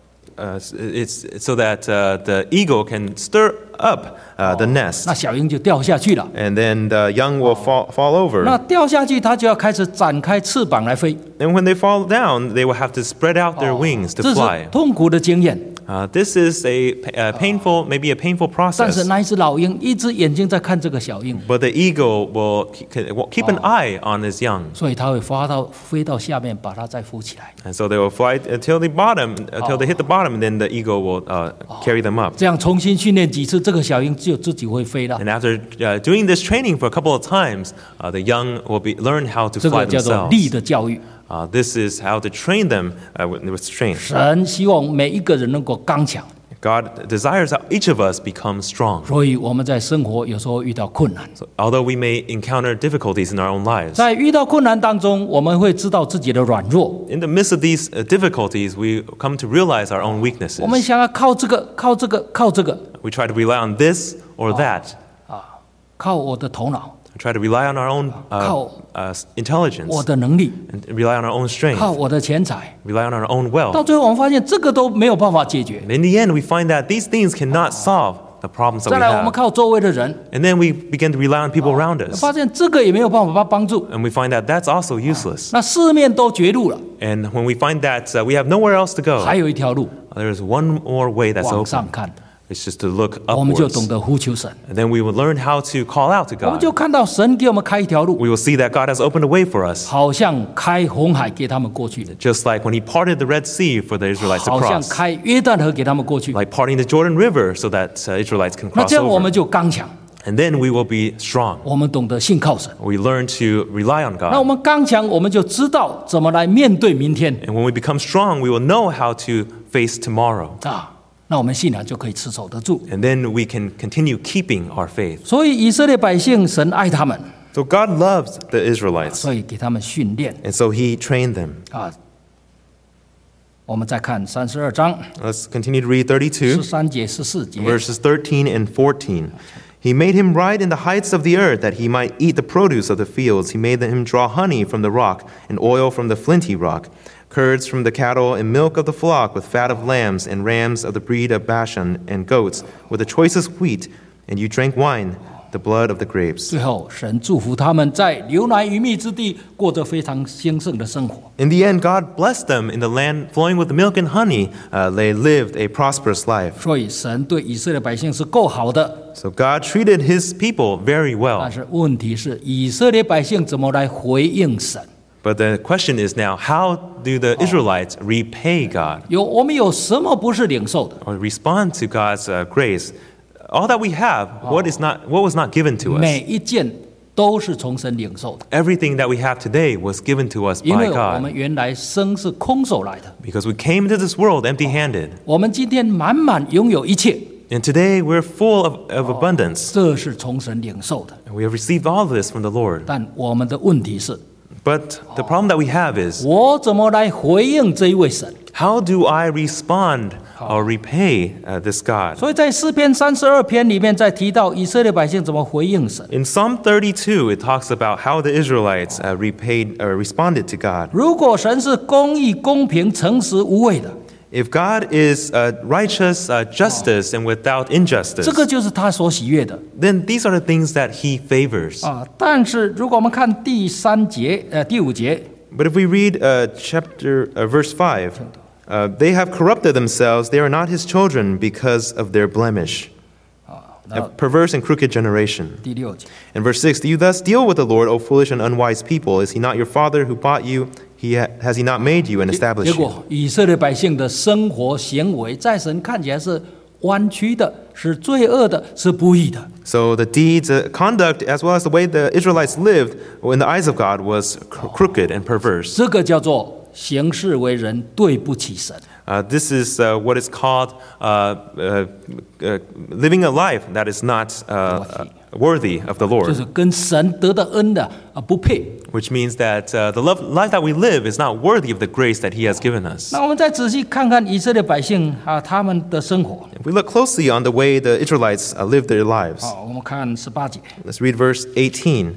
Speaker 2: It's so that the eagle can stir up the nest,
Speaker 1: 那小鹰就掉下去了。
Speaker 2: and then the young will fall over.
Speaker 1: 那掉下去，它就要开始展开翅膀来飞，
Speaker 2: And when they fall down, they will have to spread out their wings to
Speaker 1: 这
Speaker 2: fly.
Speaker 1: 是痛苦的经验。
Speaker 2: This is a painful, maybe a painful
Speaker 1: 但是
Speaker 2: process.
Speaker 1: 那一只老鹰一只眼睛在看这个小鹰，
Speaker 2: But the eagle will keep an eye on his young.
Speaker 1: 所以它会飞到下面，把它再扶起来。
Speaker 2: And so they will fly until they hit the bottom, and then the eagle will carry them up.
Speaker 1: 这样重新训练几次，这个小鹰就自己会飞了。
Speaker 2: And after doing this training for a couple of times, the young will learn how to
Speaker 1: 这
Speaker 2: fly
Speaker 1: 个叫做力
Speaker 2: themselves.
Speaker 1: 的教育。
Speaker 2: This is how to train them with strength.
Speaker 1: 神希望每一个人能够刚强，
Speaker 2: God desires that each of us become strong.
Speaker 1: 所以我们在生活有时候遇到困难，
Speaker 2: So, although we may encounter difficulties in our own lives,
Speaker 1: 在遇到困难当中，我们会知道自己的软弱，
Speaker 2: in the midst of these difficulties, we come to realize our own
Speaker 1: 我们
Speaker 2: weaknesses.
Speaker 1: 想要靠这个、靠这个、靠这个，
Speaker 2: We try to rely on this or that.
Speaker 1: 靠我的头脑、
Speaker 2: We try to rely on our own intelligence
Speaker 1: 我的能力、
Speaker 2: and rely on our own strength,
Speaker 1: 靠我的钱财，
Speaker 2: rely on our own
Speaker 1: 到
Speaker 2: wealth.
Speaker 1: 最后我们发现这个都没有办法解决。
Speaker 2: And in the end, we find that these things cannot solve the problems that
Speaker 1: 再
Speaker 2: we
Speaker 1: 来，我们
Speaker 2: have.
Speaker 1: 靠周围的人，
Speaker 2: And then we begin to rely on people around us.
Speaker 1: 发现这个也没有办法帮助。
Speaker 2: And we find that that's also useless.
Speaker 1: 那四面都绝路了，
Speaker 2: And when we find that we have nowhere else to go,
Speaker 1: 还有一条路，
Speaker 2: there is one more way that's
Speaker 1: 往
Speaker 2: open.
Speaker 1: 上看，
Speaker 2: It's just to look
Speaker 1: 我们就懂
Speaker 2: upwards.
Speaker 1: 得呼求神，
Speaker 2: And then we will learn how to call out to
Speaker 1: 我们就
Speaker 2: God.
Speaker 1: 看到神给我们开一条路，
Speaker 2: We will see that God has opened a way for us.
Speaker 1: 好像开红海给他们过去，
Speaker 2: Just like when he parted the Red Sea for the Israelites to
Speaker 1: 好像
Speaker 2: cross.
Speaker 1: 开约旦河给他们过去。
Speaker 2: Like parting the Jordan River so that Israelites can
Speaker 1: 那
Speaker 2: cross
Speaker 1: 这样我们
Speaker 2: over.
Speaker 1: 就刚强，
Speaker 2: And then we will be strong.
Speaker 1: 我们懂得信靠神。
Speaker 2: We learn to rely on
Speaker 1: 那我
Speaker 2: God.
Speaker 1: 们刚强，我们就知道怎么来面对明天
Speaker 2: And when we become strong, we will know how to face tomorrow.
Speaker 1: 啊。那我们信仰就可以持守得住。
Speaker 2: And then we can continue keeping our faith.
Speaker 1: 所以以色列百姓，神爱他们，
Speaker 2: So God loves the Israelites.
Speaker 1: 所以给他们训练
Speaker 2: And so he trained them.
Speaker 1: 啊。我们再看32章
Speaker 2: Let's continue to read 32,
Speaker 1: 13节、14节。
Speaker 2: verses 13 and 14. He made him ride in the heights of the earth that he might eat the produce of the fields. He made him draw honey from the rock and oil from the flinty rock, curds from the cattle and milk of the flock with fat of lambs and rams of the breed of Bashan and goats with the choicest wheat. And you drank wine the blood of the grapes.
Speaker 1: 最后，神祝福他们在流奶与蜜之地过着非常兴盛的生活。
Speaker 2: In the end, God blessed them in the land flowing with milk and honey. They lived a prosperous life.
Speaker 1: 所以，神对以色列百姓是够好的。
Speaker 2: So God treated his people very
Speaker 1: 但
Speaker 2: well.
Speaker 1: 是问题是，以色列百姓怎么来回应神？
Speaker 2: But the question is now, how do the Israelites repay God
Speaker 1: 我们有什么不是领受的？
Speaker 2: or respond to God's grace? All that we have, what was not given to us?
Speaker 1: 每一件都是从神领受的，
Speaker 2: Everything that we have today was given to us
Speaker 1: 因
Speaker 2: by
Speaker 1: 为我们
Speaker 2: God
Speaker 1: 原来生是空手来的，
Speaker 2: because we came into this world empty-handed.
Speaker 1: 我们今天满满拥有一切，
Speaker 2: And today we're full of abundance.
Speaker 1: 这是从神领受的。
Speaker 2: And we have received all of this from the Lord.
Speaker 1: 但我们的问题是，
Speaker 2: But the problem that we have is,
Speaker 1: 我怎么来回应这一位神？
Speaker 2: how do I respond or repay this God?
Speaker 1: 所以在诗篇32篇里面，在提到以色列百姓怎么回应神。
Speaker 2: In Psalm 32, it talks about how the Israelites responded to God.
Speaker 1: 如果神是公义、公平、诚实、无畏的，
Speaker 2: If God is righteous, justice, and without injustice,
Speaker 1: 这个就是他所喜悦的
Speaker 2: then these are the things that He favors.
Speaker 1: 啊。但是如果我们看第5节，
Speaker 2: But if we read verse 5, they have corrupted themselves, they are not His children because of their blemish. A perverse and crooked generation.
Speaker 1: 第6节，
Speaker 2: And verse 6, do you thus deal with the Lord, O foolish and unwise people? Is He not your father who bought you? Has He not made you and
Speaker 1: 结
Speaker 2: established you?
Speaker 1: 果以色列百姓的生活行为，在神看起来是弯曲的，是罪恶的，是不义的。
Speaker 2: So the deeds, conduct, as well as the way the Israelites lived in the eyes of God was crooked and perverse.
Speaker 1: 这个叫做行事为人对不起神。
Speaker 2: This is what is called living a life that is not worthy of the
Speaker 1: 就
Speaker 2: Lord,
Speaker 1: 是跟神得的恩的不配。
Speaker 2: which means that the life that we live is not worthy of the grace that He has given us.
Speaker 1: 那我们再仔细看看以色列百姓他们的生活。
Speaker 2: If we look closely on the way the Israelites lived their lives,
Speaker 1: 好，我们看18节。
Speaker 2: let's read verse 18.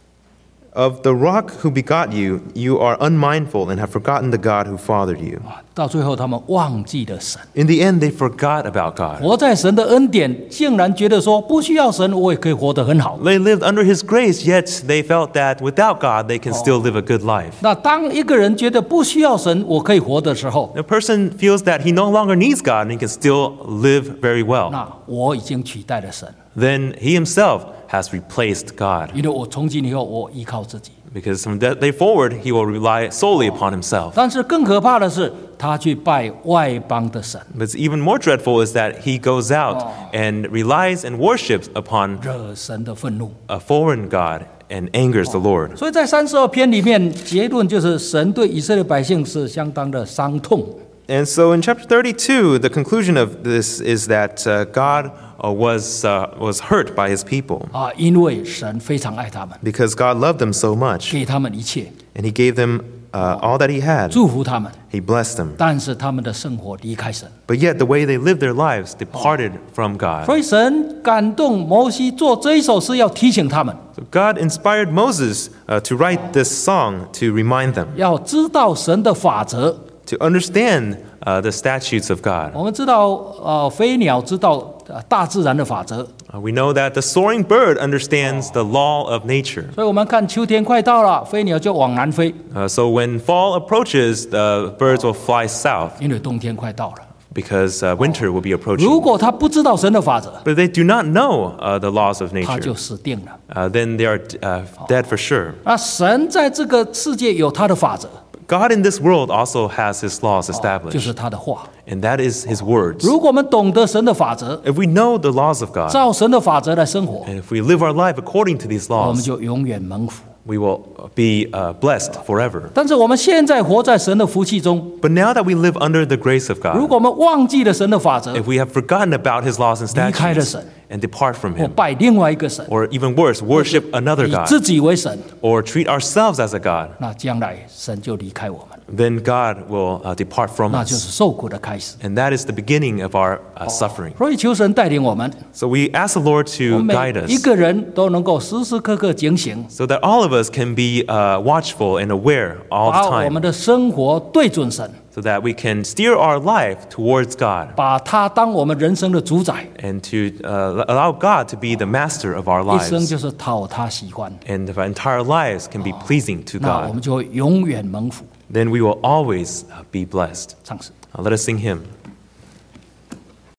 Speaker 2: Of the rock who begot you, you are unmindful and have forgotten the God who fathered you.
Speaker 1: 到最后，他们忘记了神，
Speaker 2: In the end, they forgot about God.
Speaker 1: 活在神的恩典，竟然觉得说不需要神，我也可以活得很好。
Speaker 2: They lived under His grace, yet they felt that without God, they can still live a good life.
Speaker 1: 那当一个人觉得不需要神，我可以活的时候，
Speaker 2: A person feels that he no longer needs God and he can still live very well.
Speaker 1: 那我已经取代了神，
Speaker 2: Then he himself has replaced God.
Speaker 1: 因为我从今以后我依靠自己。
Speaker 2: Because from that day forward, he will rely solely upon himself.
Speaker 1: 但是更可怕的是，他去拜外邦的神，
Speaker 2: But even more dreadful is that he goes out and relies and worships upon
Speaker 1: 惹神的愤怒。
Speaker 2: a foreign God and angers the Lord.
Speaker 1: 所以在32篇里面，结论就是神对以色列百姓是相当的伤痛。
Speaker 2: And so in chapter 32, the conclusion of this is that God was hurt by his people
Speaker 1: 因为神非常爱他们，
Speaker 2: because God loved them so much
Speaker 1: 给他们一切，
Speaker 2: and he gave them all that he had.
Speaker 1: 祝福他们。
Speaker 2: He blessed them.
Speaker 1: 但是他们的生活离开神，
Speaker 2: But yet the way they lived their lives departed from God.
Speaker 1: 所以神感动摩西做这一首诗，要提醒他们，
Speaker 2: So God inspired Moses to write this song to remind them
Speaker 1: 要知道神的法则。
Speaker 2: to understand the statutes of God.
Speaker 1: 我们知道，飞鸟知道大自然的法则，
Speaker 2: We know that the soaring bird understands the law of nature.
Speaker 1: 所以我们看秋天快到了，飞鸟就往南飞，
Speaker 2: So when fall approaches, the birds will fly south
Speaker 1: 因为冬天快到了。
Speaker 2: because winter will be
Speaker 1: 如
Speaker 2: approaching.
Speaker 1: 果他不知道神的法则，
Speaker 2: But they do not know the laws of
Speaker 1: 他就
Speaker 2: nature.
Speaker 1: 死定了。
Speaker 2: Then they are dead for sure.
Speaker 1: 那神在这个世界有他的法则，
Speaker 2: God in this world also has his laws
Speaker 1: 就
Speaker 2: established,
Speaker 1: 是他的话。
Speaker 2: and that is his words.
Speaker 1: 如果我们懂得神的法则，
Speaker 2: If we know the laws of God,
Speaker 1: 照神的法则来生活，
Speaker 2: and if we live our life according to these
Speaker 1: 我们
Speaker 2: laws,
Speaker 1: 就永远蒙福。
Speaker 2: we will be blessed forever.
Speaker 1: 但是我们现在活在神的福气中，
Speaker 2: But now that we live under the grace of
Speaker 1: 如
Speaker 2: God,
Speaker 1: 果我们忘记了神的法则，
Speaker 2: if we have forgotten about his laws and
Speaker 1: 离开了
Speaker 2: statutes
Speaker 1: 神，
Speaker 2: and depart from
Speaker 1: 或
Speaker 2: him,
Speaker 1: 拜另外一个神，
Speaker 2: or even worse, worship another
Speaker 1: 以
Speaker 2: God,
Speaker 1: 自己为神，
Speaker 2: or treat ourselves as a God,
Speaker 1: 那将来神就离开我们。
Speaker 2: then God will depart from
Speaker 1: 那就是
Speaker 2: us.
Speaker 1: 受苦的开始。
Speaker 2: And that is the beginning of our suffering.
Speaker 1: 所以求神带领我们，
Speaker 2: So we ask the Lord
Speaker 1: 我
Speaker 2: to
Speaker 1: 们
Speaker 2: guide
Speaker 1: 每一
Speaker 2: us
Speaker 1: 个人都能够时时刻刻警醒，
Speaker 2: so that all of us can be watchful and aware all
Speaker 1: 把
Speaker 2: the
Speaker 1: 我们
Speaker 2: time,
Speaker 1: 的生活对准神，
Speaker 2: so that we can steer our life towards God
Speaker 1: 把他当我们人生的主宰，
Speaker 2: and to allow God to be the master of our
Speaker 1: 一生
Speaker 2: lives.
Speaker 1: 就是讨他喜欢，
Speaker 2: And our entire lives can be pleasing to
Speaker 1: 那我
Speaker 2: God.
Speaker 1: 们就会永远蒙福。
Speaker 2: Then we will always be blessed.
Speaker 1: 唱诗。
Speaker 2: Let us sing hymn.